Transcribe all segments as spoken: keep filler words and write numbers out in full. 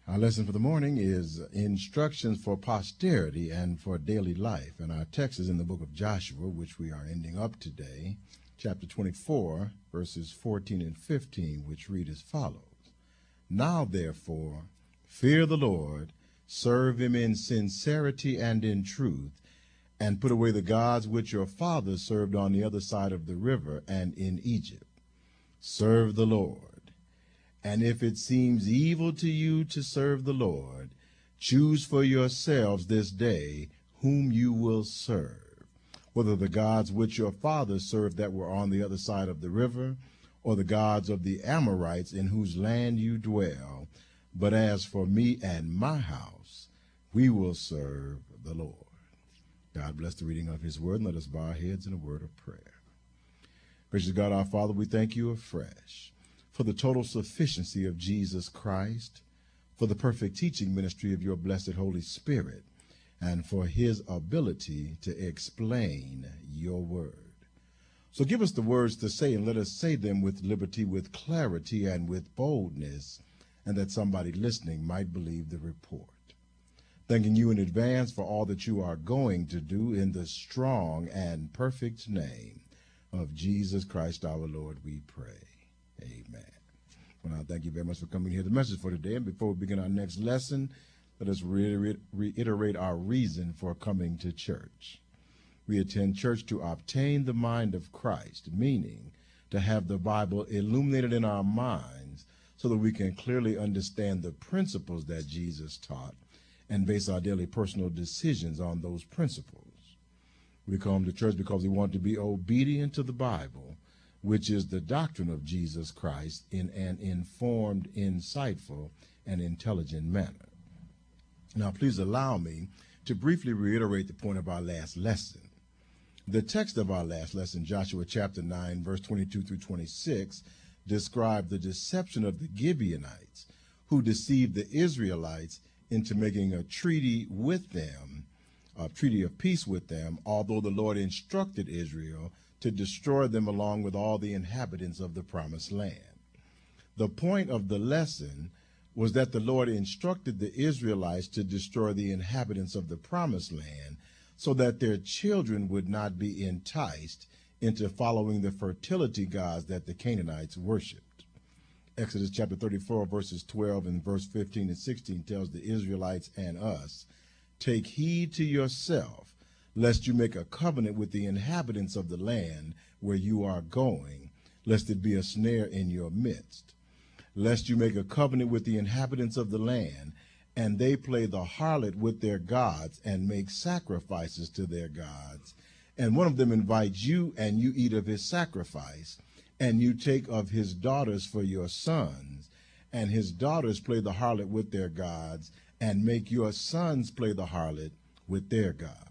Our lesson for the morning is instructions for posterity and for daily life. And our text is in the book of Joshua, which we are ending up today, chapter twenty-four, verses fourteen and fifteen, which read as follows. Now, therefore, fear the Lord, serve him in sincerity and in truth, and put away the gods which your fathers served on the other side of the river and in Egypt. Serve the Lord. And if it seems evil to you to serve the Lord, choose for yourselves this day whom you will serve, whether the gods which your fathers served that were on the other side of the river, or the gods of the Amorites in whose land you dwell. But as for me and my house, we will serve the Lord. God bless the reading of his word, and let us bow our heads in a word of prayer. Gracious God, our Father, we thank you afresh for the total sufficiency of Jesus Christ, for the perfect teaching ministry of your blessed Holy Spirit, and for his ability to explain your word. So give us the words to say, and let us say them with liberty, with clarity, and with boldness, and that somebody listening might believe the report. Thanking you in advance for all that you are going to do in the strong and perfect name of Jesus Christ our Lord, we pray. Amen. Well, now, thank you very much for coming here. The message for today, and before we begin our next lesson, let us reiterate, reiterate our reason for coming to church. We attend church to obtain the mind of Christ, meaning to have the Bible illuminated in our minds so that we can clearly understand the principles that Jesus taught and base our daily personal decisions on those principles. We come to church because we want to be obedient to the Bible, which is the doctrine of Jesus Christ, in an informed, insightful, and intelligent manner. Now, please allow me to briefly reiterate the point of our last lesson. The text of our last lesson, Joshua chapter nine, verse twenty-two through twenty-six, described the deception of the Gibeonites, who deceived the Israelites into making a treaty with them, a treaty of peace with them, although the Lord instructed Israel to destroy them along with all the inhabitants of the promised land. The point of the lesson was that the Lord instructed the Israelites to destroy the inhabitants of the promised land so that their children would not be enticed into following the fertility gods that the Canaanites worshipped. Exodus chapter thirty-four, verses twelve and verse fifteen and sixteen tells the Israelites and us, "Take heed to yourself, lest you make a covenant with the inhabitants of the land where you are going, lest it be a snare in your midst. Lest you make a covenant with the inhabitants of the land, and they play the harlot with their gods and make sacrifices to their gods. And one of them invites you, and you eat of his sacrifice, and you take of his daughters for your sons, and his daughters play the harlot with their gods, and make your sons play the harlot with their gods."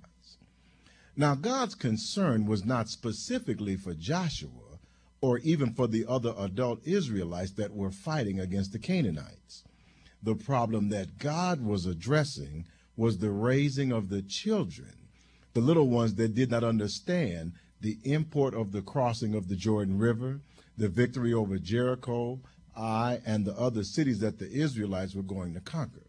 Now, God's concern was not specifically for Joshua or even for the other adult Israelites that were fighting against the Canaanites. The problem that God was addressing was the raising of the children, the little ones that did not understand the import of the crossing of the Jordan River, the victory over Jericho, Ai, and the other cities that the Israelites were going to conquer.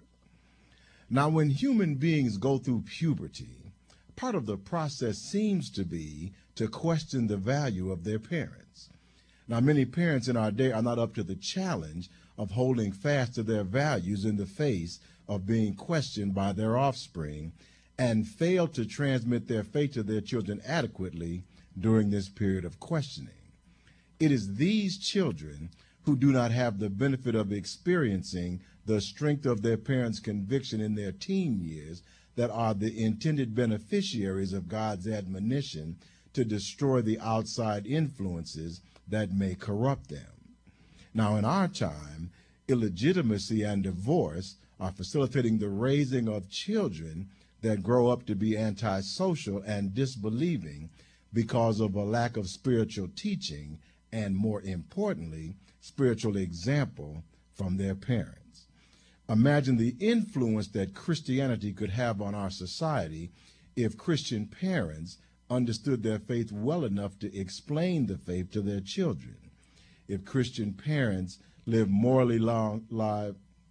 Now, when human beings go through puberty, part of the process seems to be to question the value of their parents. Now, many parents in our day are not up to the challenge of holding fast to their values in the face of being questioned by their offspring, and fail to transmit their faith to their children adequately during this period of questioning. It is these children who do not have the benefit of experiencing the strength of their parents' conviction in their teen years that are the intended beneficiaries of God's admonition to destroy the outside influences that may corrupt them. Now, in our time, illegitimacy and divorce are facilitating the raising of children that grow up to be antisocial and disbelieving because of a lack of spiritual teaching and, more importantly, spiritual example from their parents. Imagine the influence that Christianity could have on our society if Christian parents understood their faith well enough to explain the faith to their children. If Christian parents lived morally long, live,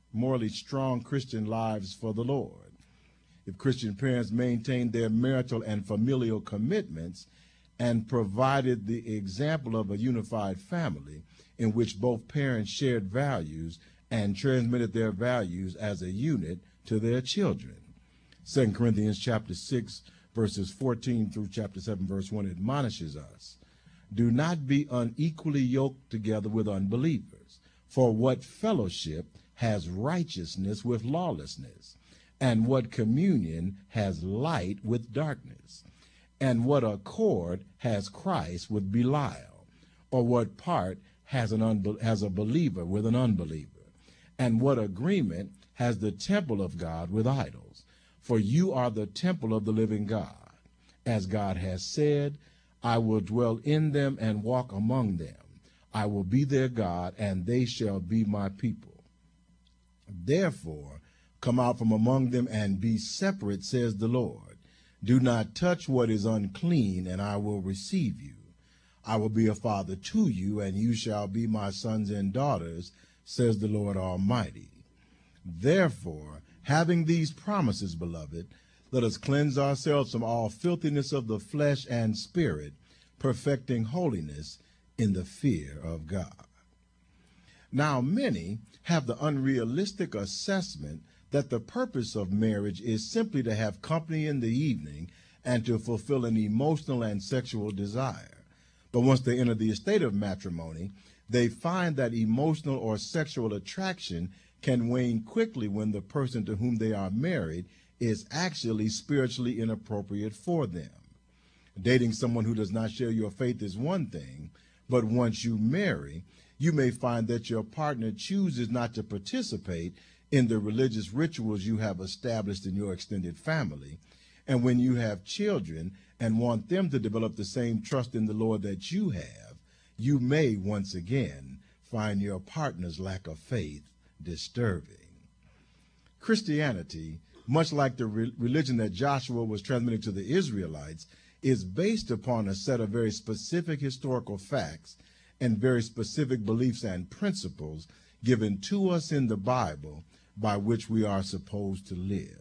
morally strong Christian lives for the Lord. If Christian parents maintained their marital and familial commitments and provided the example of a unified family in which both parents shared values and transmitted their values as a unit to their children. Second Corinthians chapter six, verses fourteen through chapter seven, verse one admonishes us, do not be unequally yoked together with unbelievers. For what fellowship has righteousness with lawlessness? And what communion has light with darkness? And what accord has Christ with Belial? Or what part has, an unbe- has a believer with an unbeliever? And what agreement has the temple of God with idols? For you are the temple of the living God. As God has said, I will dwell in them and walk among them. I will be their God, and they shall be my people. Therefore, come out from among them and be separate, says the Lord. Do not touch what is unclean, and I will receive you. I will be a father to you, and you shall be my sons and daughters, says the Lord Almighty. Therefore, having these promises, beloved, let us cleanse ourselves from all filthiness of the flesh and spirit, perfecting holiness in the fear of God. Now, many have the unrealistic assessment that the purpose of marriage is simply to have company in the evening and to fulfill an emotional and sexual desire. But once they enter the estate of matrimony, they find that emotional or sexual attraction can wane quickly when the person to whom they are married is actually spiritually inappropriate for them. Dating someone who does not share your faith is one thing, but once you marry, you may find that your partner chooses not to participate in the religious rituals you have established in your extended family. And when you have children and want them to develop the same trust in the Lord that you have, you may once again find your partner's lack of faith disturbing. Christianity, much like the re- religion that Joshua was transmitting to the Israelites, is based upon a set of very specific historical facts and very specific beliefs and principles given to us in the Bible by which we are supposed to live.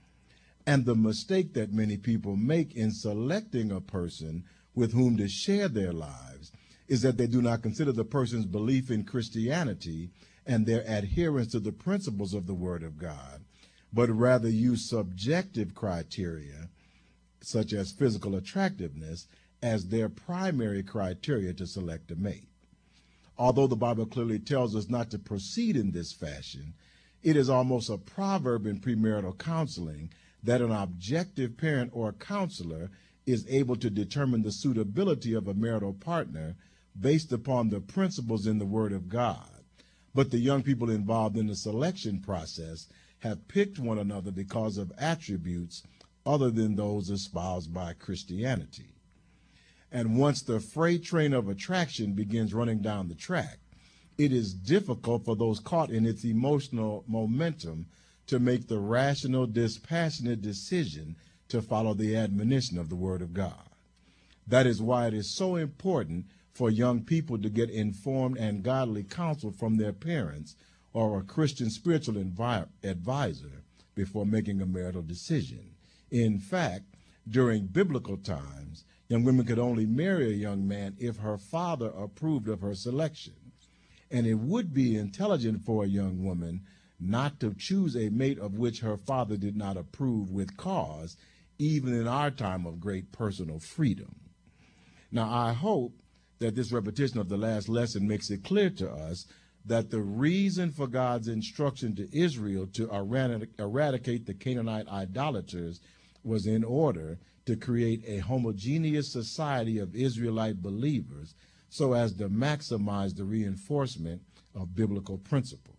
And the mistake that many people make in selecting a person with whom to share their lives is that they do not consider the person's belief in Christianity and their adherence to the principles of the Word of God, but rather use subjective criteria, such as physical attractiveness, as their primary criteria to select a mate. Although the Bible clearly tells us not to proceed in this fashion, it is almost a proverb in premarital counseling that an objective parent or counselor is able to determine the suitability of a marital partner based upon the principles in the Word of God. But the young people involved in the selection process have picked one another because of attributes other than those espoused by Christianity. And once the freight train of attraction begins running down the track, it is difficult for those caught in its emotional momentum to make the rational, dispassionate decision to follow the admonition of the Word of God. That is why it is so important for young people to get informed and godly counsel from their parents or a Christian spiritual envi- advisor before making a marital decision. In fact, during biblical times, young women could only marry a young man if her father approved of her selection. And it would be intelligent for a young woman not to choose a mate of which her father did not approve with cause, even in our time of great personal freedom. Now, I hope that this repetition of the last lesson makes it clear to us that the reason for God's instruction to Israel to eradicate the Canaanite idolaters was in order to create a homogeneous society of Israelite believers so as to maximize the reinforcement of biblical principles.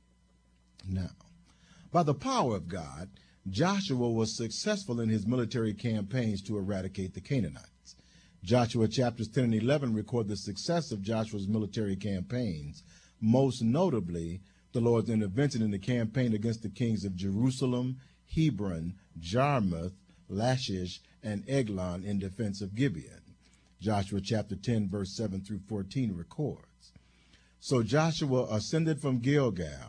Now, by the power of God, Joshua was successful in his military campaigns to eradicate the Canaanites. Joshua chapters ten and eleven record the success of Joshua's military campaigns, most notably the Lord's intervention in the campaign against the kings of Jerusalem, Hebron, Jarmuth, Lachish, and Eglon in defense of Gibeon. Joshua chapter ten, verse seven through fourteen records. So Joshua ascended from Gilgal,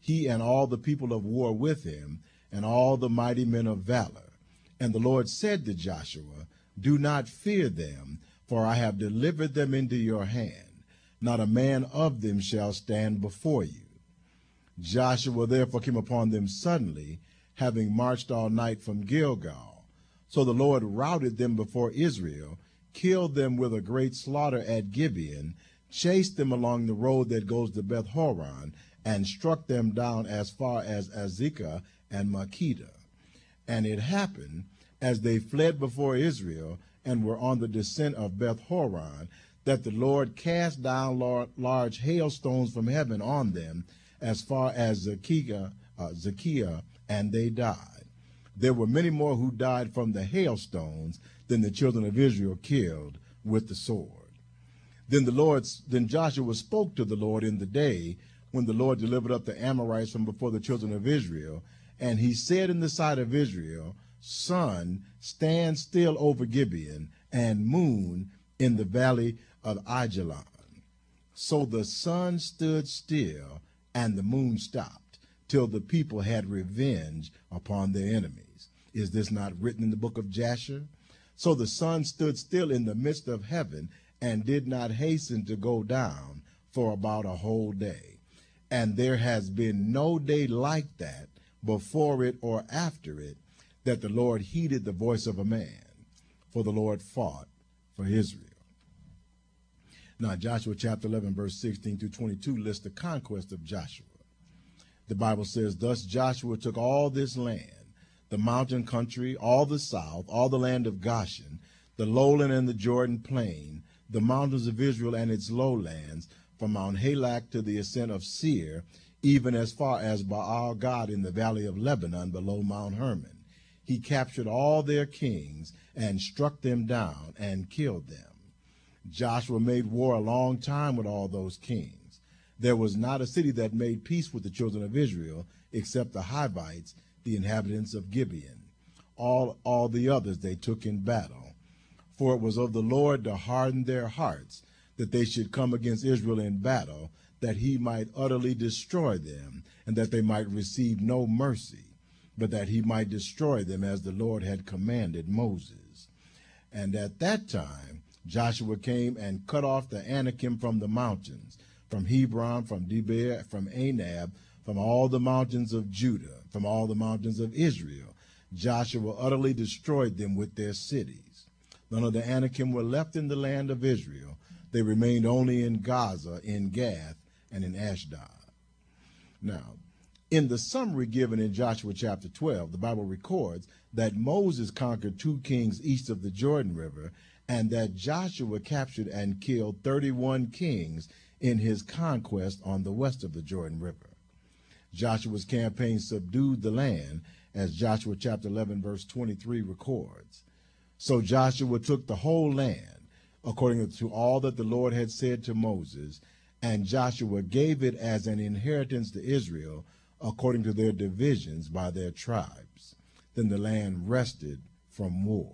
he and all the people of war with him, and all the mighty men of valor. And the Lord said to Joshua, do not fear them, for I have delivered them into your hand. Not a man of them shall stand before you. Joshua therefore came upon them suddenly, having marched all night from Gilgal. So the Lord routed them before Israel, killed them with a great slaughter at Gibeon, chased them along the road that goes to Beth Horon, and struck them down as far as Azekah and Makkedah. And it happened, as they fled before Israel and were on the descent of Beth Horon, that the Lord cast down large hailstones from heaven on them as far as Zakiah, uh, Zakiah, and they died. There were many more who died from the hailstones than the children of Israel killed with the sword. Then the Lord, then Joshua spoke to the Lord in the day when the Lord delivered up the Amorites from before the children of Israel, and he said in the sight of Israel, sun, stand still over Gibeon, and moon in the valley of Ajalon. So the sun stood still, and the moon stopped, till the people had revenge upon their enemies. Is this not written in the book of Jasher? So the sun stood still in the midst of heaven, and did not hasten to go down for about a whole day. And there has been no day like that, before it or after it, that the Lord heeded the voice of a man, for the Lord fought for Israel. Now, Joshua chapter eleven, verse sixteen through twenty-two lists the conquest of Joshua. The Bible says, thus Joshua took all this land, the mountain country, all the south, all the land of Goshen, the lowland and the Jordan plain, the mountains of Israel and its lowlands, from Mount Halak to the ascent of Seir, even as far as Baal Gad in the valley of Lebanon below Mount Hermon. He captured all their kings and struck them down and killed them. Joshua made war a long time with all those kings. There was not a city that made peace with the children of Israel except the Hivites, the inhabitants of Gibeon. All, all the others they took in battle. For it was of the Lord to harden their hearts, that they should come against Israel in battle, that he might utterly destroy them, and that they might receive no mercy, but that he might destroy them as the Lord had commanded Moses. And at that time Joshua came and cut off the Anakim from the mountains, from Hebron, from Debir, from Anab, from all the mountains of Judah, from all the mountains of Israel. Joshua utterly destroyed them with their cities. None of the Anakim were left in the land of Israel. They remained only in Gaza, in Gath, and in Ashdod. Now, in the summary given in Joshua chapter twelve, the Bible records that Moses conquered two kings east of the Jordan River, and that Joshua captured and killed thirty-one kings in his conquest on the west of the Jordan River. Joshua's campaign subdued the land, as Joshua chapter eleven, verse twenty-three records. So Joshua took the whole land, according to all that the Lord had said to Moses, and Joshua gave it as an inheritance to Israel, according to their divisions by their tribes. Then the land rested from war.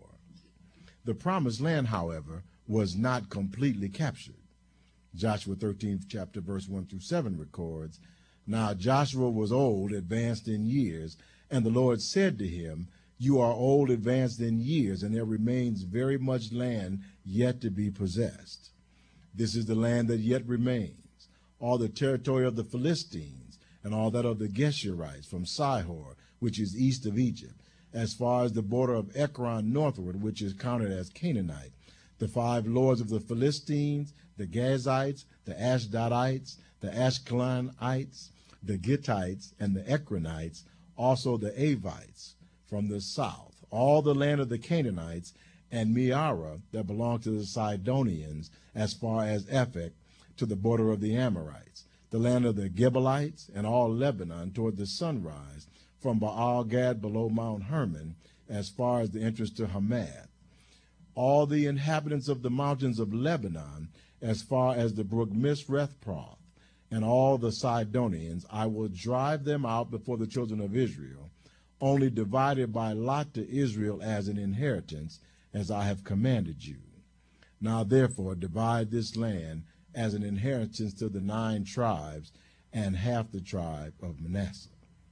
The promised land, however, was not completely captured. Joshua thirteen, chapter verse one through seven records, now Joshua was old, advanced in years, and the Lord said to him, you are old, advanced in years, and there remains very much land yet to be possessed. This is the land that yet remains, all the territory of the Philistines, and all that of the Geshurites from Sihor, which is east of Egypt, as far as the border of Ekron northward, which is counted as Canaanite, the five lords of the Philistines, the Gazites, the Ashdodites, the Ashkelonites, the Gittites, and the Ekronites, also the Avites from the south, all the land of the Canaanites, and Meara that belonged to the Sidonians, as far as Ephek, to the border of the Amorites, the land of the Gebalites, and all Lebanon toward the sunrise, from Baal Gad below Mount Hermon, as far as the entrance to Hamath. All the inhabitants of the mountains of Lebanon, as far as the brook Misrethproth, and all the Sidonians, I will drive them out before the children of Israel, only divided by lot to Israel as an inheritance, as I have commanded you. Now therefore divide this land as an inheritance to the nine tribes, and half the tribe of Manasseh.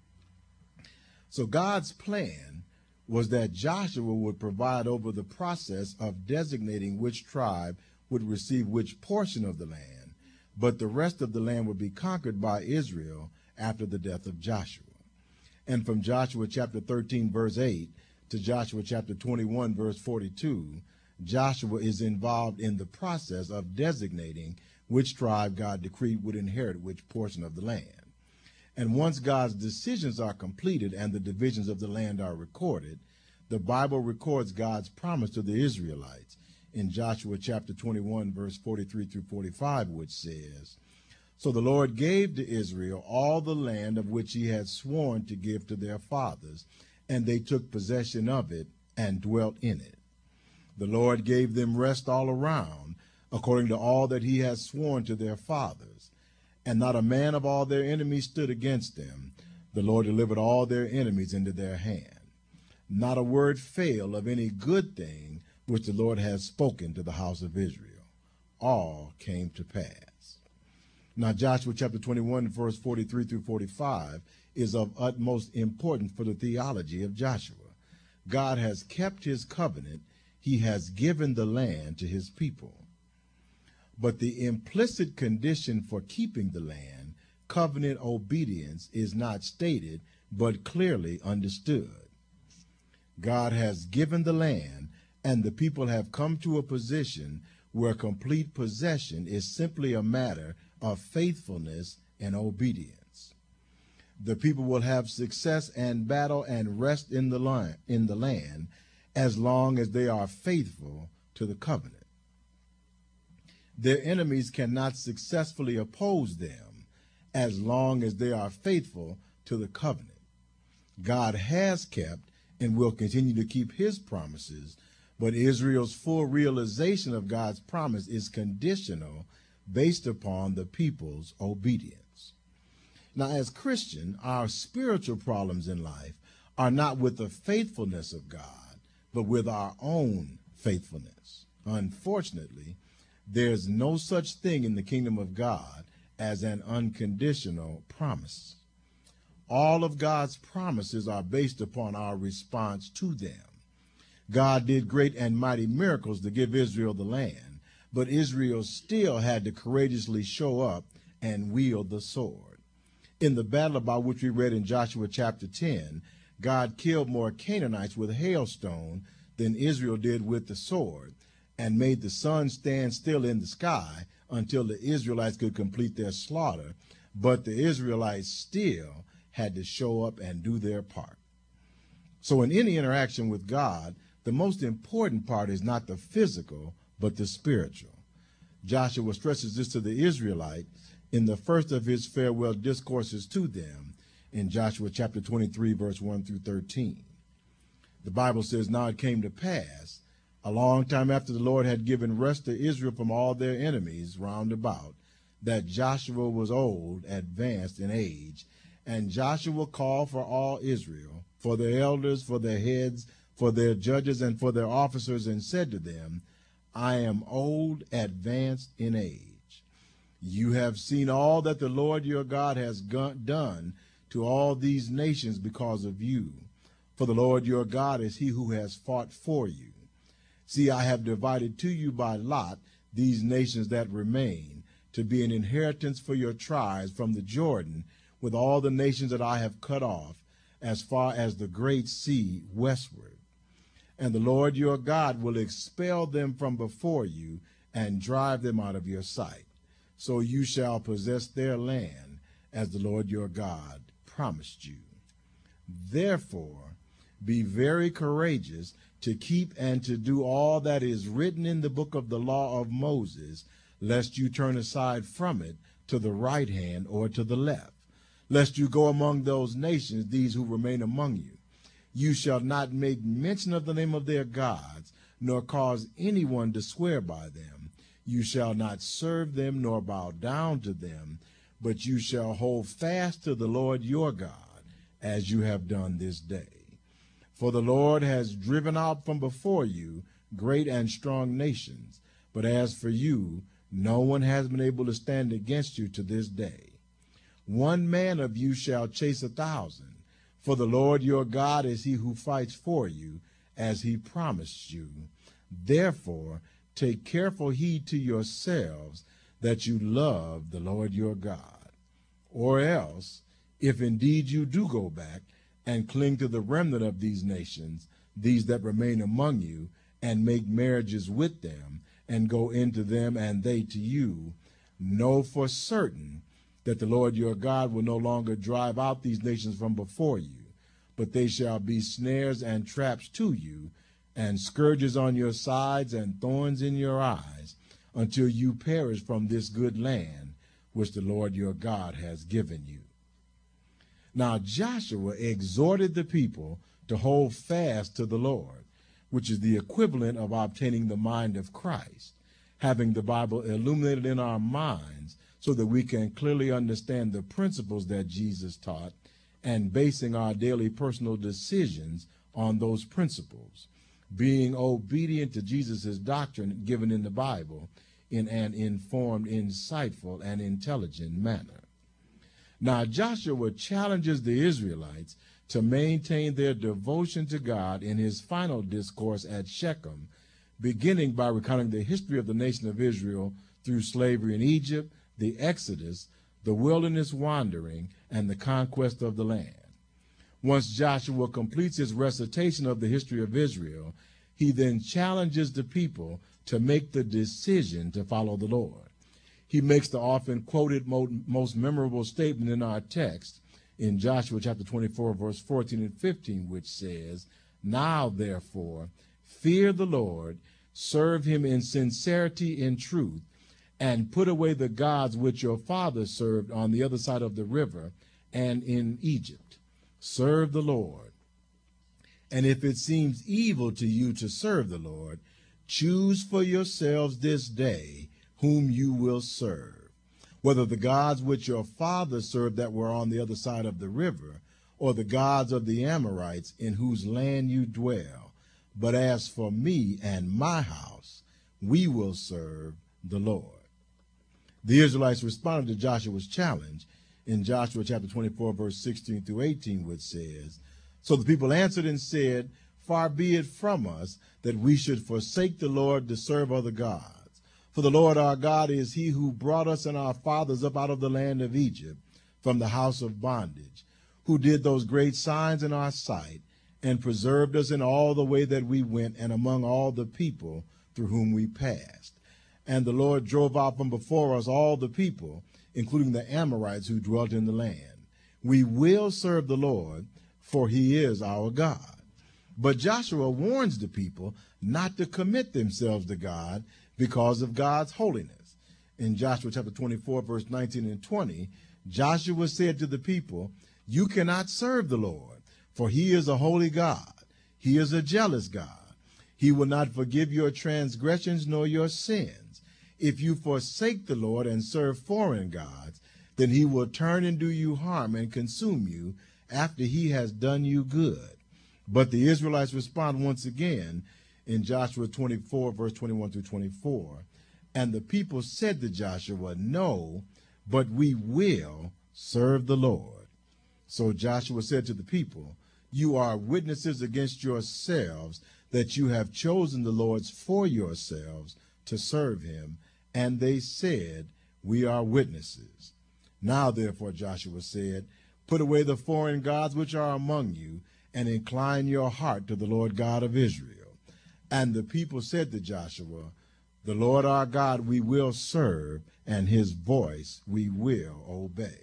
So God's plan was that Joshua would provide over the process of designating which tribe would receive which portion of the land, but the rest of the land would be conquered by Israel after the death of Joshua. And from Joshua chapter thirteen, verse eight, to Joshua chapter twenty-one, verse forty-two, Joshua is involved in the process of designating which tribe God decreed would inherit which portion of the land. And once God's decisions are completed and the divisions of the land are recorded, the Bible records God's promise to the Israelites in Joshua chapter twenty-one, verse forty-three through forty-five, which says, "So the Lord gave to Israel all the land of which he had sworn to give to their fathers, and they took possession of it and dwelt in it. The Lord gave them rest all around, according to all that he has sworn to their fathers. And not a man of all their enemies stood against them. The Lord delivered all their enemies into their hand. Not a word failed of any good thing which the Lord has spoken to the house of Israel. All came to pass." Now Joshua chapter twenty-one, verse forty-three through forty-five is of utmost importance for the theology of Joshua. God has kept his covenant. He has given the land to his people. But the implicit condition for keeping the land, covenant obedience, is not stated, but clearly understood. God has given the land, and the people have come to a position where complete possession is simply a matter of faithfulness and obedience. The people will have success and battle and rest in the land, in the land as long as they are faithful to the covenant. Their enemies cannot successfully oppose them as long as they are faithful to the covenant. God has kept and will continue to keep his promises, but Israel's full realization of God's promise is conditional based upon the people's obedience. Now, as Christians, our spiritual problems in life are not with the faithfulness of God, but with our own faithfulness. Unfortunately, there's no such thing in the kingdom of God as an unconditional promise. All of God's promises are based upon our response to them. God did great and mighty miracles to give Israel the land, but Israel still had to courageously show up and wield the sword. In the battle about which we read in Joshua chapter ten, God killed more Canaanites with hailstone than Israel did with the sword, and made the sun stand still in the sky until the Israelites could complete their slaughter, but the Israelites still had to show up and do their part. So in any interaction with God, the most important part is not the physical, but the spiritual. Joshua stresses this to the Israelites in the first of his farewell discourses to them in Joshua chapter twenty-three, verse one through thirteen. The Bible says, "Now it came to pass, a long time after the Lord had given rest to Israel from all their enemies round about, that Joshua was old, advanced in age. And Joshua called for all Israel, for their elders, for their heads, for their judges, and for their officers, and said to them, I am old, advanced in age. You have seen all that the Lord your God has done to all these nations because of you. For the Lord your God is he who has fought for you. See, I have divided to you by lot these nations that remain, to be an inheritance for your tribes from the Jordan, with all the nations that I have cut off, as far as the great sea westward. And the Lord your God will expel them from before you, and drive them out of your sight. So you shall possess their land, as the Lord your God promised you. Therefore, be very courageous to keep and to do all that is written in the book of the law of Moses, lest you turn aside from it to the right hand or to the left, lest you go among those nations, these who remain among you. You shall not make mention of the name of their gods, nor cause anyone to swear by them. You shall not serve them nor bow down to them, but you shall hold fast to the Lord your God, as you have done this day. For the Lord has driven out from before you great and strong nations, but as for you, no one has been able to stand against you to this day. One man of you shall chase a thousand, for the Lord your God is he who fights for you, as he promised you. Therefore, take careful heed to yourselves that you love the Lord your God. Or else, if indeed you do go back and cling to the remnant of these nations, these that remain among you, and make marriages with them, and go into them and they to you, know for certain that the Lord your God will no longer drive out these nations from before you, but they shall be snares and traps to you, and scourges on your sides and thorns in your eyes, until you perish from this good land which the Lord your God has given you. Now Joshua exhorted the people to hold fast to the Lord, which is the equivalent of obtaining the mind of Christ, having the Bible illuminated in our minds so that we can clearly understand the principles that Jesus taught, and basing our daily personal decisions on those principles, being obedient to Jesus' doctrine given in the Bible in an informed, insightful, and intelligent manner. Now Joshua challenges the Israelites to maintain their devotion to God in his final discourse at Shechem, beginning by recounting the history of the nation of Israel through slavery in Egypt, the Exodus, the wilderness wandering, and the conquest of the land. Once Joshua completes his recitation of the history of Israel, he then challenges the people to make the decision to follow the Lord. He makes the often quoted most memorable statement in our text in Joshua chapter twenty-four, verse fourteen and fifteen, which says, "Now therefore fear the Lord, serve him in sincerity and truth, and put away the gods which your fathers served on the other side of the river and in Egypt. Serve the Lord. And if it seems evil to you to serve the Lord, choose for yourselves this day whom you will serve, whether the gods which your fathers served that were on the other side of the river, or the gods of the Amorites in whose land you dwell. But as for me and my house, we will serve the Lord." The Israelites responded to Joshua's challenge in Joshua chapter twenty-four, verse sixteen through eighteen, which says, "So the people answered and said, Far be it from us that we should forsake the Lord to serve other gods. For the Lord our God is he who brought us and our fathers up out of the land of Egypt, from the house of bondage, who did those great signs in our sight, and preserved us in all the way that we went, and among all the people through whom we passed. And the Lord drove out from before us all the people, including the Amorites who dwelt in the land. We will serve the Lord, for he is our God." But Joshua warns the people not to commit themselves to God because of God's holiness. In Joshua chapter twenty-four, verse nineteen and twenty, Joshua said to the people, "You cannot serve the Lord, for he is a holy God. He is a jealous God. He will not forgive your transgressions nor your sins. If you forsake the Lord and serve foreign gods, then he will turn and do you harm and consume you after he has done you good." But the Israelites respond once again in Joshua twenty-four, verse twenty-one through twenty-four. "And the people said to Joshua, No, but we will serve the Lord." So Joshua said to the people, "You are witnesses against yourselves that you have chosen the Lord for yourselves to serve him." And they said, "We are witnesses." "Now therefore," Joshua said, "put away the foreign gods which are among you, and incline your heart to the Lord God of Israel." And the people said to Joshua, "The Lord our God we will serve, and his voice we will obey."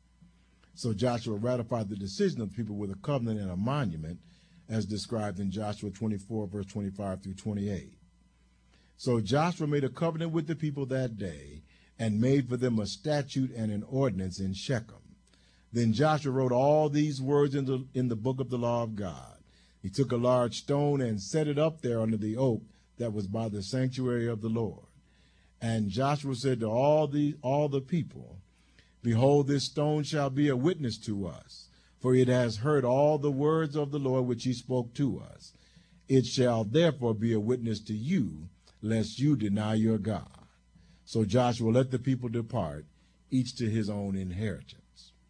So Joshua ratified the decision of the people with a covenant and a monument, as described in Joshua twenty-four, verse twenty-five through twenty-eight. So Joshua made a covenant with the people that day, and made for them a statute and an ordinance in Shechem. Then Joshua wrote all these words in the, in the book of the law of God. He took a large stone and set it up there under the oak that was by the sanctuary of the Lord. And Joshua said to all the, all the people, "Behold, this stone shall be a witness to us, for it has heard all the words of the Lord which he spoke to us. It shall therefore be a witness to you, lest you deny your God." So Joshua let the people depart, each to his own inheritance.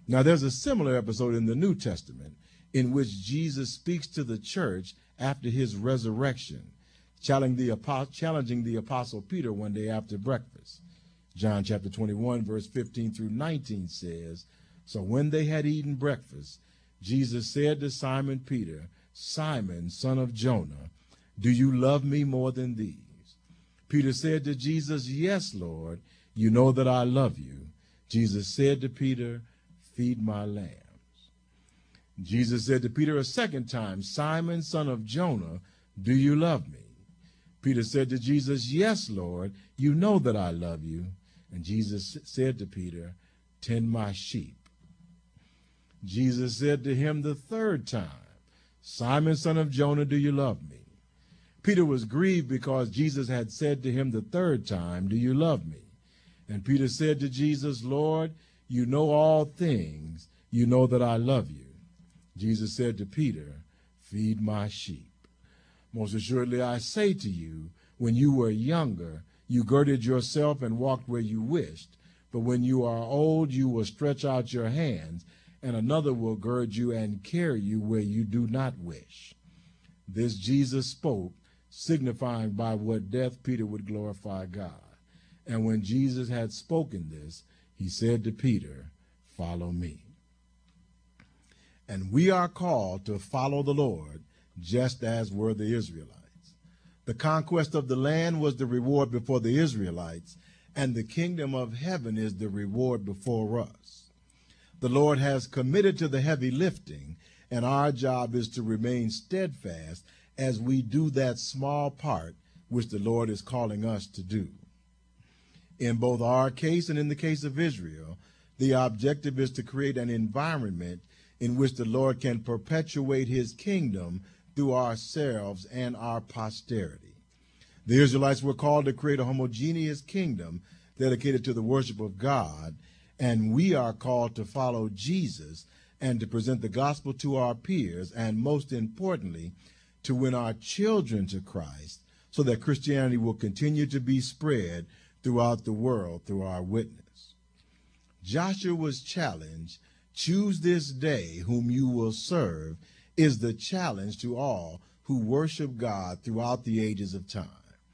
Now, there's a similar episode in the New Testament in which Jesus speaks to the church after his resurrection, challenging the, challenging the apostle Peter one day after breakfast. John chapter twenty-one, verse fifteen through nineteen says, "So when they had eaten breakfast, Jesus said to Simon Peter, 'Simon, son of Jonah, do you love me more than these?' Peter said to Jesus, 'Yes, Lord, you know that I love you.' Jesus said to Peter, 'Feed my lambs.' Jesus said to Peter a second time, 'Simon, son of Jonah, do you love me?' Peter said to Jesus, 'Yes, Lord, you know that I love you.' And Jesus said to Peter, 'Tend my sheep.' Jesus said to him the third time, 'Simon, son of Jonah, do you love me?' Peter was grieved because Jesus had said to him the third time, 'Do you love me?' And Peter said to Jesus, 'Lord, you know all things. You know that I love you.' Jesus said to Peter, 'Feed my sheep.' Most assuredly I say to you, when you were younger, you girded yourself and walked where you wished. But when you are old, you will stretch out your hands, and another will gird you and carry you where you do not wish." This Jesus spoke, signifying by what death Peter would glorify God. And when Jesus had spoken this, he said to Peter, "Follow me." And we are called to follow the Lord, just as were the Israelites. The conquest of the land was the reward before the Israelites, and the kingdom of heaven is the reward before us. The Lord has committed to the heavy lifting, and our job is to remain steadfast as we do that small part which the Lord is calling us to do. In both our case and in the case of Israel, the objective is to create an environment in which the Lord can perpetuate his kingdom through ourselves and our posterity. The Israelites were called to create a homogeneous kingdom dedicated to the worship of God, and we are called to follow Jesus and to present the gospel to our peers, and most importantly, to win our children to Christ so that Christianity will continue to be spread throughout the world through our witness. Joshua's challenge, "Choose this day whom you will serve," is the challenge to all who worship God throughout the ages of time.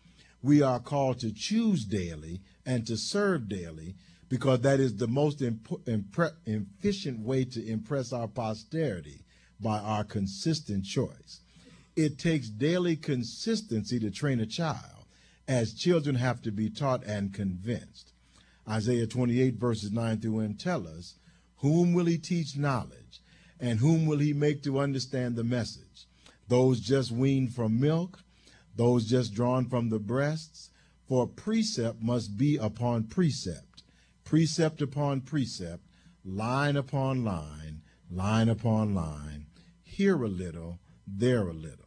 We are called to choose daily and to serve daily because that is the most imp- impre- efficient way to impress our posterity by our consistent choice. It takes daily consistency to train a child, as children have to be taught and convinced. Isaiah twenty-eight verses nine through ten tell us, "Whom will he teach knowledge? And whom will he make to understand the message? Those just weaned from milk, those just drawn from the breasts? For precept must be upon precept, precept upon precept, line upon line, line upon line, here a little, there a little."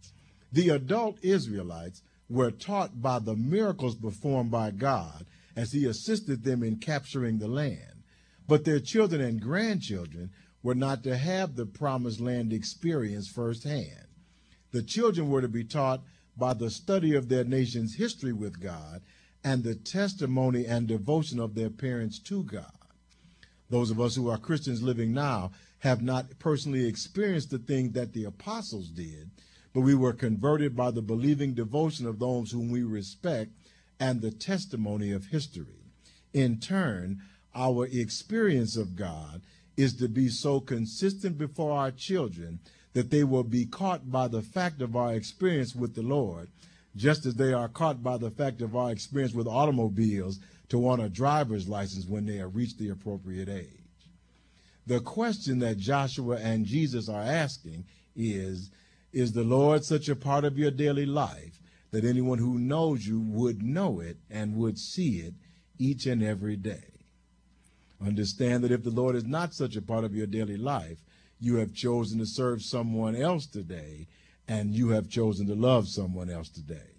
The adult Israelites were taught by the miracles performed by God as he assisted them in capturing the land. But their children and grandchildren were not to have the promised land experience firsthand. The children were to be taught by the study of their nation's history with God and the testimony and devotion of their parents to God. Those of us who are Christians living now have not personally experienced the things that the apostles did, but we were converted by the believing devotion of those whom we respect and the testimony of history. In turn, our experience of God is to be so consistent before our children that they will be caught by the fact of our experience with the Lord, just as they are caught by the fact of our experience with automobiles to want a driver's license when they have reached the appropriate age. The question that Joshua and Jesus are asking is, is the Lord such a part of your daily life that anyone who knows you would know it and would see it each and every day? Understand that if the Lord is not such a part of your daily life, you have chosen to serve someone else today, and you have chosen to love someone else today.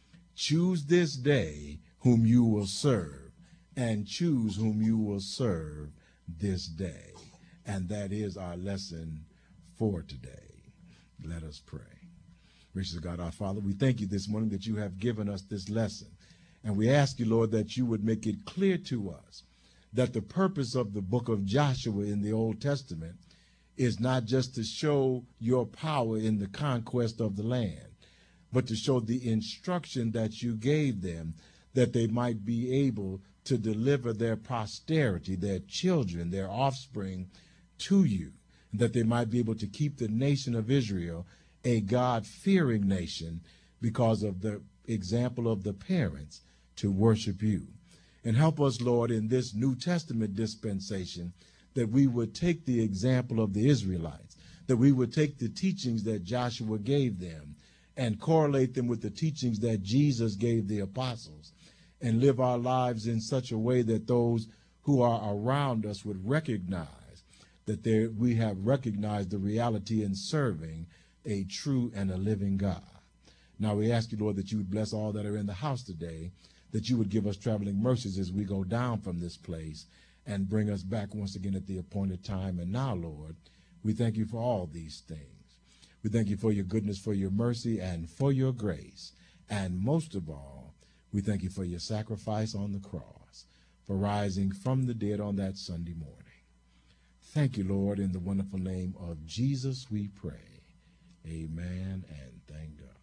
Choose this day whom you will serve, and choose whom you will serve this day. And that is our lesson for today. Let us pray. Gracious God, our Father, we thank you this morning that you have given us this lesson. And we ask you, Lord, that you would make it clear to us that the purpose of the book of Joshua in the Old Testament is not just to show your power in the conquest of the land, but to show the instruction that you gave them, that they might be able to deliver their posterity, their children, their offspring to you, that they might be able to keep the nation of Israel a God-fearing nation because of the example of the parents to worship you. And help us, Lord, in this New Testament dispensation, that we would take the example of the Israelites, that we would take the teachings that Joshua gave them and correlate them with the teachings that Jesus gave the apostles, and live our lives in such a way that those who are around us would recognize that there, we have recognized the reality in serving a true and a living God. Now we ask you, Lord, that you would bless all that are in the house today, that you would give us traveling mercies as we go down from this place and bring us back once again at the appointed time. And now, Lord, we thank you for all these things. We thank you for your goodness, for your mercy, and for your grace. And most of all, we thank you for your sacrifice on the cross, for rising from the dead on that Sunday morning. Thank you, Lord, in the wonderful name of Jesus we pray. Amen, and thank God.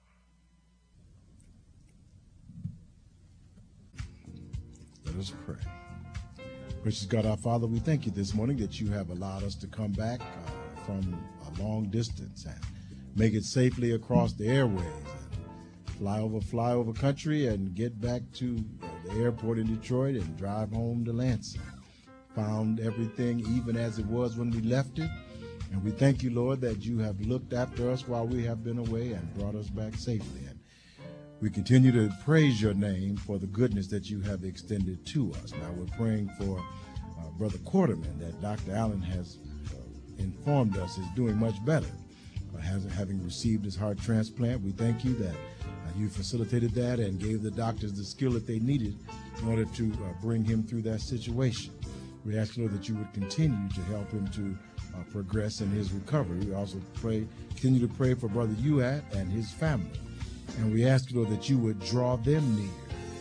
Let us pray. Gracious God, our Father, we thank you this morning that you have allowed us to come back uh, from a long distance and make it safely across the airways and fly over flyover country and get back to uh, the airport in Detroit and drive home to Lansing. Found everything even as it was when we left it. And we thank you, Lord, that you have looked after us while we have been away and brought us back safely. And we continue to praise your name for the goodness that you have extended to us. Now we're praying for uh, Brother Quarterman, that Doctor Allen has uh, informed us is doing much better, uh, has, having received his heart transplant. We thank you that uh, you facilitated that and gave the doctors the skill that they needed in order to uh, bring him through that situation. We ask, Lord, that you would continue to help him to uh, progress in his recovery. We also pray, continue to pray for Brother Uat and his family. And we ask, Lord, that you would draw them near,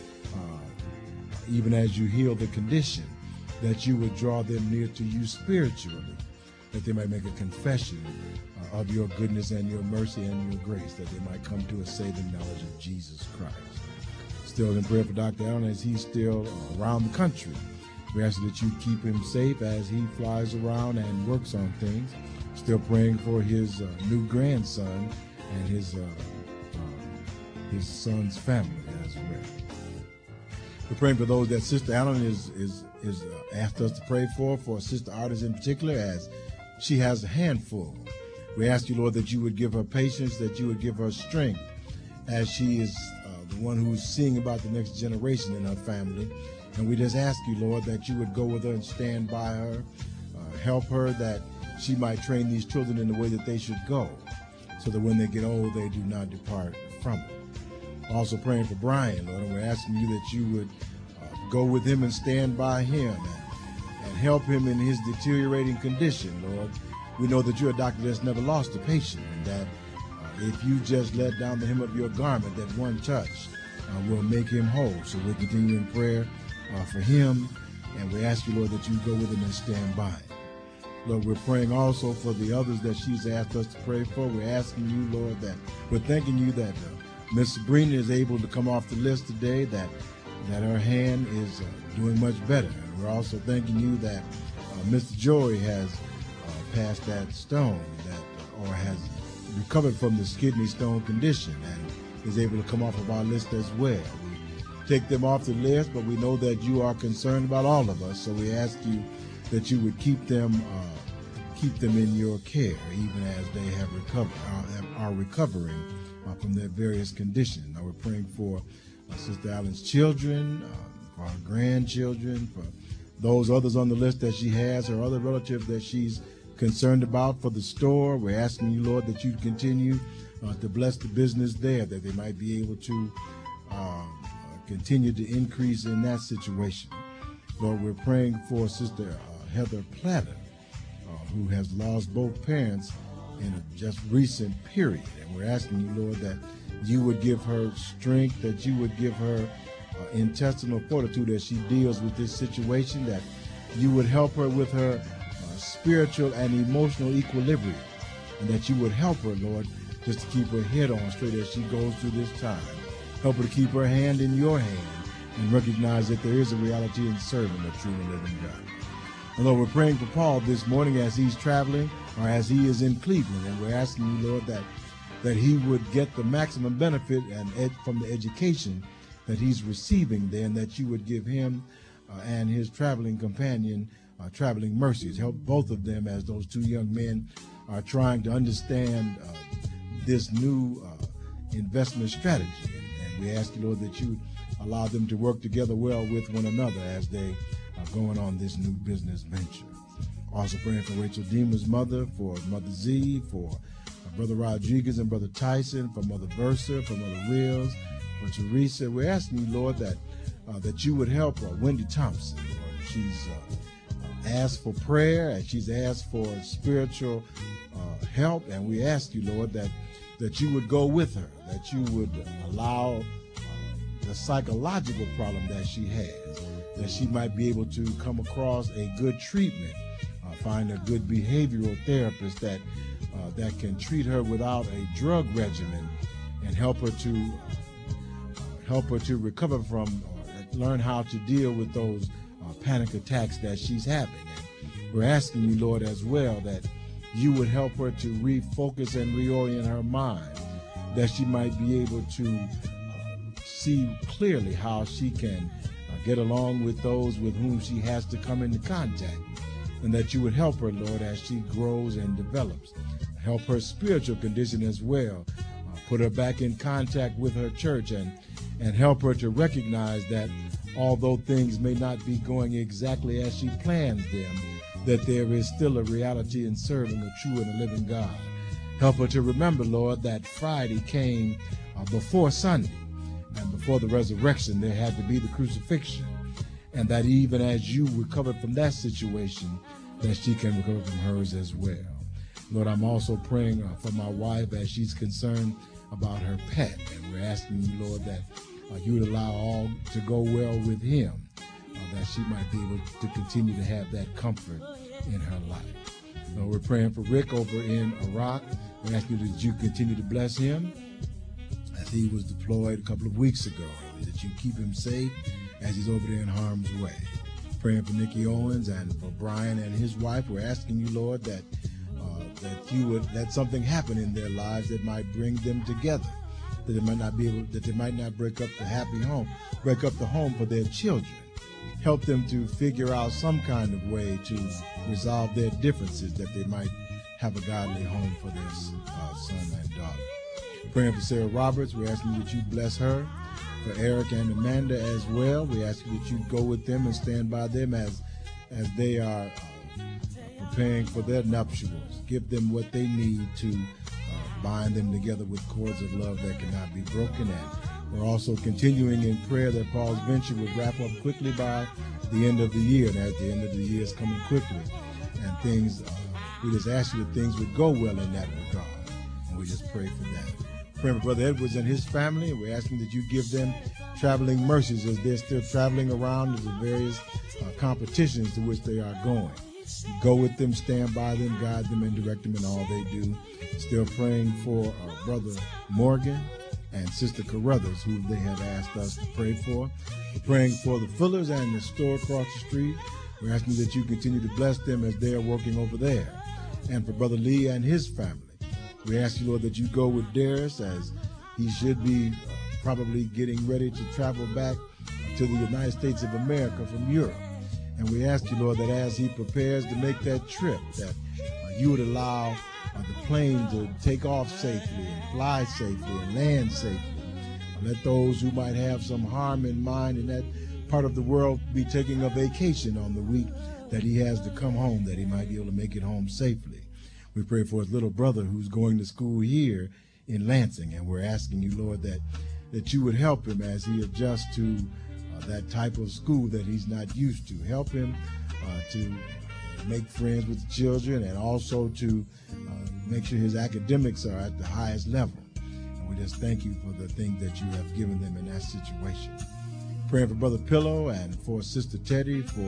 uh, even as you heal the condition, that you would draw them near to you spiritually, that they might make a confession uh, of your goodness and your mercy and your grace, that they might come to a saving knowledge of Jesus Christ. Still in prayer for Doctor Allen as he's still uh, around the country. We ask that you keep him safe as he flies around and works on things. Still praying for his uh, new grandson and his uh, uh, his son's family as well. We're praying for those that Sister Allen is is is uh, asked us to pray for, for Sister Artis in particular, as she has a handful. We ask you, Lord, that you would give her patience, that you would give her strength, as she is uh, the one who's seeing about the next generation in her family. And we just ask you, Lord, that you would go with her and stand by her, uh, help her, that she might train these children in the way that they should go, so that when they get old, they do not depart from it. Also praying for Brian, Lord, and we're asking you that you would uh, go with him and stand by him and, and help him in his deteriorating condition, Lord. We know that you're a doctor that's never lost a patient, and that uh, if you just let down the hem of your garment, that one touch uh, will make him whole. So we'll continue in prayer Uh, for him, and we ask you, Lord, that you go with him and stand by him. Lord, we're praying also for the others that she's asked us to pray for. We're asking you, Lord, that we're thanking you that uh, Miss Sabrina is able to come off the list today, that that her hand is uh, doing much better. And we're also thanking you that uh, Mister Joey has uh, passed that stone, that uh, or has recovered from the kidney stone condition and is able to come off of our list as well. Take them off the list, but we know that you are concerned about all of us, so we ask you that you would keep them uh, keep them in your care, even as they have recovered, uh, are recovering uh, from their various conditions. Now we're praying for uh, Sister Allen's children, uh, for her grandchildren, for those others on the list that she has, her other relatives that she's concerned about, for the store. We're asking you, Lord, that you continue uh, to bless the business there, that they might be able to uh, continue to increase in that situation. Lord, we're praying for Sister uh, Heather Platter, uh, who has lost both parents in a just recent period. And we're asking you, Lord, that you would give her strength, that you would give her uh, intestinal fortitude as she deals with this situation, that you would help her with her uh, spiritual and emotional equilibrium, and that you would help her, Lord, just to keep her head on straight as she goes through this time. Help her to keep her hand in your hand and recognize that there is a reality in serving the true and living God. And Lord, we're praying for Paul this morning as he's traveling or as he is in Cleveland, and we're asking you, Lord, that that he would get the maximum benefit and ed- from the education that he's receiving there, and that you would give him uh, and his traveling companion uh, traveling mercies. Help both of them as those two young men are trying to understand uh, this new uh, investment strategy. And, and we ask you, Lord, that you allow them to work together well with one another as they are going on this new business venture. Also praying for Rachel Deemer's mother, for Mother Z, for Brother Rodriguez and Brother Tyson, for Mother Versa, for Mother Wills, for Teresa. We're asking you, Lord, that uh, that you would help uh, Wendy Thompson. Lord. She's uh, asked for prayer and she's asked for spiritual uh, help, and we ask you, Lord, that that you would go with her, that you would allow uh, the psychological problem that she has, that she might be able to come across a good treatment, uh, find a good behavioral therapist that Uh, that can treat her without a drug regimen and help her to uh, help her to recover from or learn how to deal with those uh, panic attacks that she's having. And we're asking you, Lord, as well, that you would help her to refocus and reorient her mind, that she might be able to uh, see clearly how she can uh, get along with those with whom she has to come into contact, and that you would help her, Lord, as she grows and develops. Help her spiritual condition as well. Uh, put her back in contact with her church, and, and help her to recognize that although things may not be going exactly as she plans them, that there is still a reality in serving a true and a living God. Help her to remember, Lord, that Friday came uh, before Sunday, and before the resurrection there had to be the crucifixion, and that even as you recovered from that situation, that she can recover from hers as well. Lord, I'm also praying uh, for my wife as she's concerned about her pet, and we're asking you, Lord, that uh, you would allow all to go well with him, uh, that she might be able to continue to have that comfort in her life. Lord, we're praying for Rick over in Iraq. We're asking you that you continue to bless him as he was deployed a couple of weeks ago, that you keep him safe as he's over there in harm's way. Praying for Nikki Owens and for Brian and his wife. We're asking you, Lord, that that you would let something happen in their lives that might bring them together, that they might not be able, that they might not break up the happy home, break up the home for their children. Help them to figure out some kind of way to resolve their differences, that they might have a godly home for their uh, son and daughter. Praying for Sarah Roberts, we're asking you that you bless her. For Eric and Amanda as well, we ask you that you go with them and stand by them as as they are uh, preparing for their nuptials. Give them what they need to uh, bind them together with cords of love that cannot be broken. And we're also continuing in prayer that Paul's venture would wrap up quickly by the end of the year. And as the end of the year is coming quickly, and things, uh, we just ask you that things would go well in that regard. And we just pray for that. Praying for Brother Edwards and his family, and we're asking that you give them traveling mercies as they're still traveling around to the various uh, competitions to which they are going. Go with them, stand by them, guide them, and direct them in all they do. Still praying for uh, Brother Morgan and Sister Carruthers, who they have asked us to pray for. We're praying for the Fullers and the store across the street. We're asking that you continue to bless them as they are working over there. And for Brother Lee and his family, we ask you, Lord, that you go with Darius as he should be uh, probably getting ready to travel back to the United States of America from Europe. And we ask you, Lord, that as he prepares to make that trip, that uh, you would allow uh, the plane to take off safely and fly safely and land safely. Uh, let those who might have some harm in mind in that part of the world be taking a vacation on the week that he has to come home, that he might be able to make it home safely. We pray for his little brother who's going to school here in Lansing, and we're asking you, Lord, that, that you would help him as he adjusts to Uh, that type of school that he's not used to. Help him uh, to make friends with the children, and also to uh, make sure his academics are at the highest level. And we just thank you for the things that you have given them in that situation. Praying for Brother Pillow and for Sister Teddy, for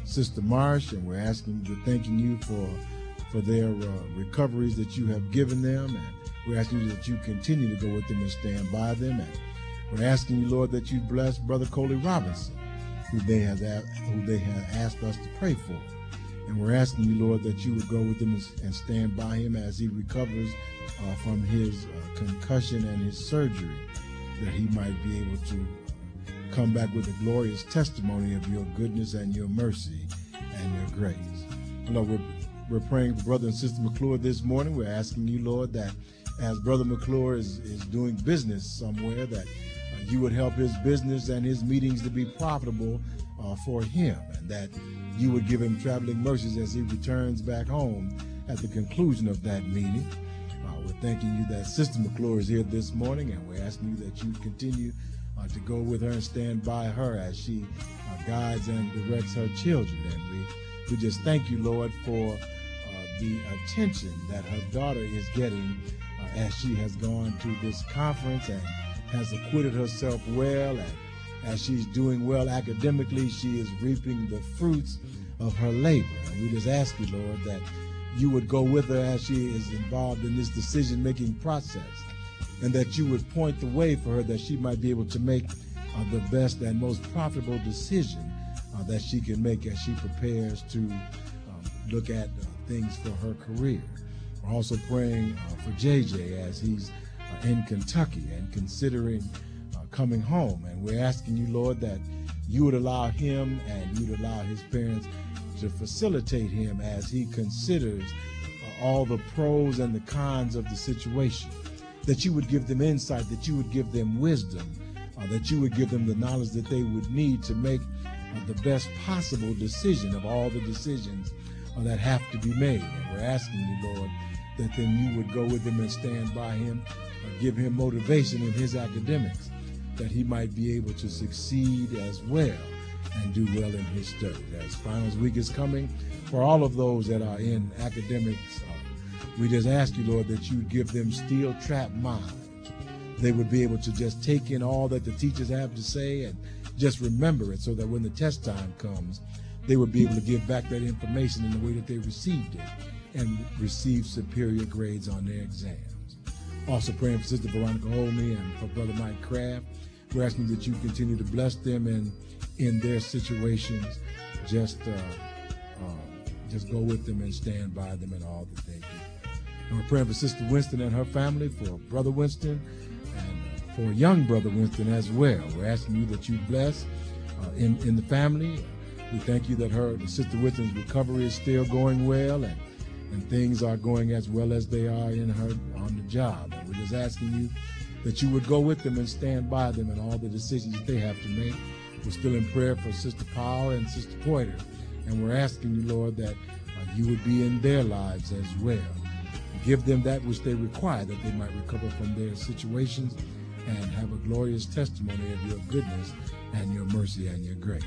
Sister Marsh, and we're asking, we're thanking you for for their uh, recoveries that you have given them, and we're asking you that you continue to go with them and stand by them, and we're asking you, Lord, that you bless Brother Coley Robinson, who they have who they have asked us to pray for, and we're asking you, Lord, that you would go with him and stand by him as he recovers uh, from his uh, concussion and his surgery, that he might be able to come back with a glorious testimony of your goodness and your mercy and your grace. Lord, we're, we're praying for Brother and Sister McClure this morning. We're asking you, Lord, that as Brother McClure is, is doing business somewhere, that uh, you would help his business and his meetings to be profitable uh, for him, and that you would give him traveling mercies as he returns back home at the conclusion of that meeting. Uh, we're thanking you that Sister McClure is here this morning, and we're asking you that you continue Uh, to go with her and stand by her as she uh, guides and directs her children. And we, we just thank you, Lord, for uh, the attention that her daughter is getting uh, as she has gone to this conference and has acquitted herself well. And as she's doing well academically, she is reaping the fruits of her labor. And we just ask you, Lord, that you would go with her as she is involved in this decision-making process, and that you would point the way for her, that she might be able to make uh, the best and most profitable decision uh, that she can make as she prepares to um, look at uh, things for her career. We're also praying uh, for J J as he's uh, in Kentucky and considering uh, coming home. And we're asking you, Lord, that you would allow him and you would allow his parents to facilitate him as he considers uh, all the pros and the cons of the situation, that you would give them insight, that you would give them wisdom, uh, that you would give them the knowledge that they would need to make uh, the best possible decision of all the decisions uh, that have to be made. And we're asking you, Lord, that then you would go with him and stand by him, uh, give him motivation in his academics, that he might be able to succeed as well and do well in his study. As finals week is coming, for all of those that are in academics, uh, we just ask you, Lord, that you give them steel-trapped minds. They would be able to just take in all that the teachers have to say and just remember it, so that when the test time comes, they would be able to give back that information in the way that they received it and receive superior grades on their exams. Also praying for Sister Veronica Holme and for Brother Mike Craft. We're asking that you continue to bless them in, in their situations. Just, uh, uh, just go with them and stand by them in all that they do. And we're praying for Sister Winston and her family, for Brother Winston, and uh, for young Brother Winston as well. We're asking you that you bless uh, in, in the family. We thank you that her, the Sister Winston's recovery is still going well, and, and things are going as well as they are in her on the job. And we're just asking you that you would go with them and stand by them in all the decisions that they have to make. We're still in prayer for Sister Powell and Sister Poiter, and we're asking you, Lord, that uh, you would be in their lives as well. Give them that which they require, that they might recover from their situations and have a glorious testimony of your goodness and your mercy and your grace.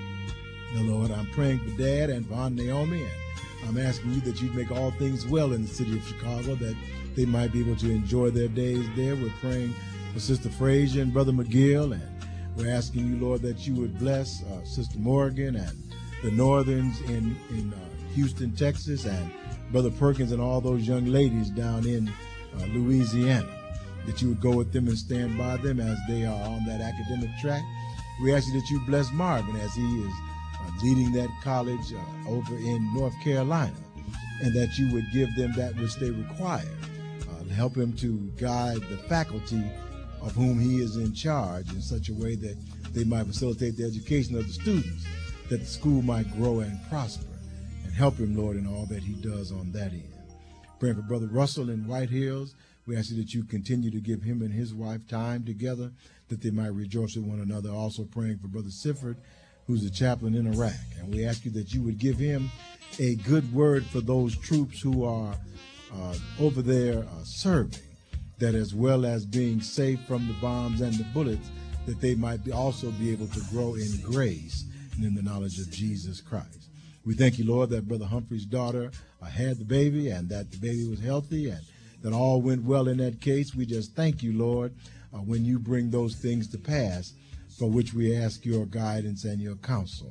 Now, Lord, I'm praying for Dad and for Aunt Naomi, and I'm asking you that you'd make all things well in the city of Chicago, that they might be able to enjoy their days there. We're praying for Sister Frazier and Brother McGill, and we're asking you, Lord, that you would bless uh, Sister Morgan and the Northerns in, in uh, Houston, Texas, and Brother Perkins and all those young ladies down in uh, Louisiana, that you would go with them and stand by them as they are on that academic track. We ask you that you bless Marvin as he is uh, leading that college uh, over in North Carolina, and that you would give them that which they require. Uh, help him to guide the faculty of whom he is in charge in such a way that they might facilitate the education of the students, that the school might grow and prosper. Help him, Lord, in all that he does on that end. Praying for Brother Russell in White Hills. We ask you that you continue to give him and his wife time together, that they might rejoice with one another. Also praying for Brother Sifford, who's a chaplain in Iraq. And we ask you that you would give him a good word for those troops who are uh, over there uh, serving, that as well as being safe from the bombs and the bullets, that they might be also be able to grow in grace and in the knowledge of Jesus Christ. We thank you, Lord, that Brother Humphrey's daughter uh, had the baby, and that the baby was healthy, and that all went well in that case. We just thank you, Lord, uh, when you bring those things to pass, for which we ask your guidance and your counsel.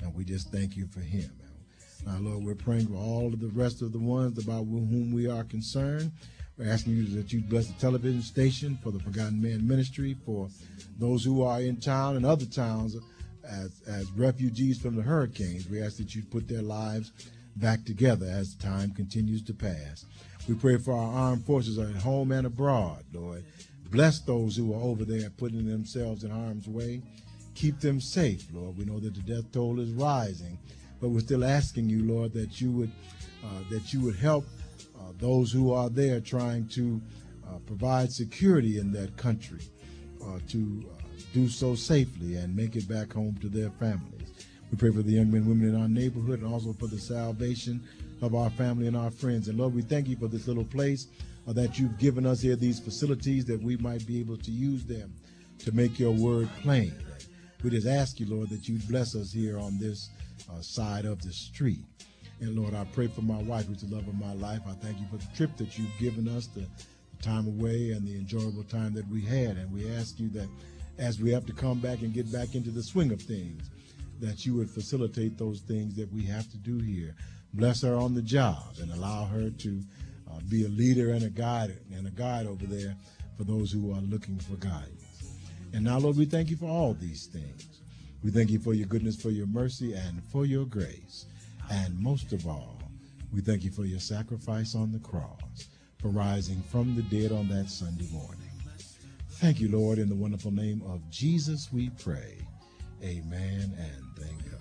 And we just thank you for him. Now, Lord, we're praying for all of the rest of the ones about whom we are concerned. We're asking you that you bless the television station for the Forgotten Man Ministry, for those who are in town and other towns as, as refugees from the hurricanes. We ask that you put their lives back together as time continues to pass. We pray for our armed forces at home and abroad, Lord. Bless those who are over there putting themselves in harm's way. Keep them safe, Lord. We know that the death toll is rising, but we're still asking you, Lord, that you would uh, that you would help uh, those who are there trying to uh, provide security in that country, uh, to uh, do so safely and make it back home to their families. We pray for the young men and women in our neighborhood and also for the salvation of our family and our friends. And Lord, we thank you for this little place uh, that you've given us here, these facilities, that we might be able to use them to make your word plain. We just ask you, Lord, that you bless us here on this uh, side of the street. And Lord, I pray for my wife, who's the love of my life. I thank you for the trip that you've given us, the, the time away and the enjoyable time that we had. And we ask you that as we have to come back and get back into the swing of things, that you would facilitate those things that we have to do here. Bless her on the job and allow her to uh, be a leader and a guide and a guide over there for those who are looking for guidance. And now, Lord, we thank you for all these things. We thank you for your goodness, for your mercy, and for your grace. And most of all, we thank you for your sacrifice on the cross, for rising from the dead on that Sunday morning. Thank you, Lord. In the wonderful name of Jesus we pray. Amen and thank God.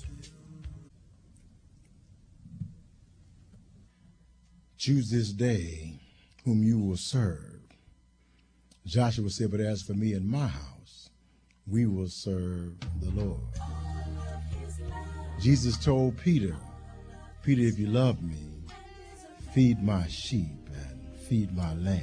Choose this day whom you will serve. Joshua said, but as for me and my house, we will serve the Lord. Jesus told Peter, Peter, if you love me, feed my sheep and feed my lamb.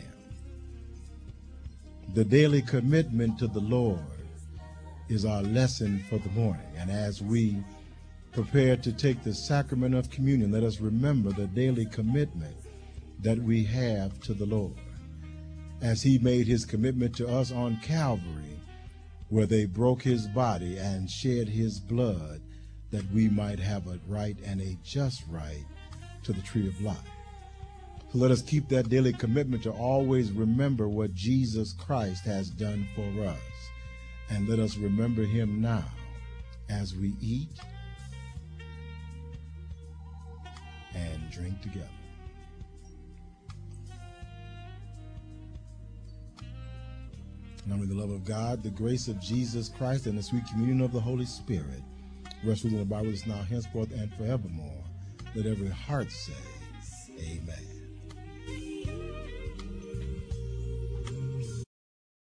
The daily commitment to the Lord is our lesson for the morning. And as we prepare to take the sacrament of communion, let us remember the daily commitment that we have to the Lord, as he made his commitment to us on Calvary, where they broke his body and shed his blood that we might have a right and a just right to the tree of life. So let us keep that daily commitment to always remember what Jesus Christ has done for us. And let us remember him now as we eat and drink together. Now may the love of God, the grace of Jesus Christ, and the sweet communion of the Holy Spirit rest within the Bible is now, henceforth, and forevermore. Let every heart say, amen.